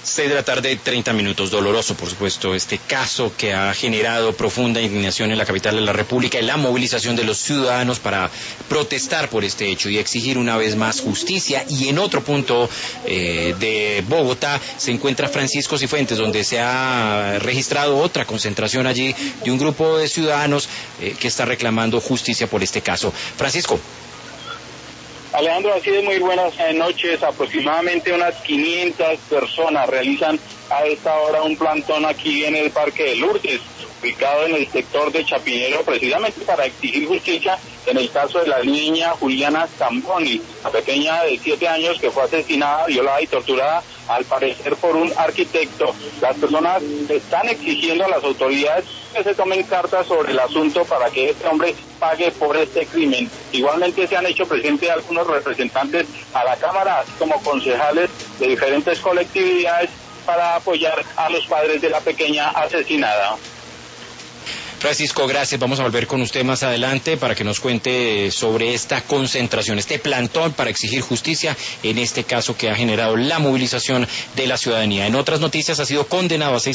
6 de la tarde, 30 minutos. Doloroso, por supuesto, este caso que ha generado profunda indignación en la capital de la República y la movilización de los ciudadanos para protestar por este hecho y exigir una vez más justicia. Y en otro punto de Bogotá se encuentra Francisco Cifuentes, donde se ha registrado otra concentración allí de un grupo de ciudadanos que está reclamando justicia por este caso. Francisco. Alejandro, así de muy buenas noches. Aproximadamente unas 500 personas realizan a esta hora un plantón aquí en el Parque de Lourdes, ubicado en el sector de Chapinero, precisamente para exigir justicia en el caso de la niña Juliana Zamboni, la pequeña de 7 años que fue asesinada, violada y torturada, al parecer por un arquitecto. Las personas están exigiendo a las autoridades que se tomen cartas sobre el asunto para que este hombre pague por este crimen. Igualmente se han hecho presentes algunos representantes a la Cámara, así como concejales de diferentes colectividades, para apoyar a los padres de la pequeña asesinada. Francisco, gracias. Vamos a volver con usted más adelante para que nos cuente sobre esta concentración, este plantón para exigir justicia en este caso que ha generado la movilización de la ciudadanía. En otras noticias, ha sido condenado a 6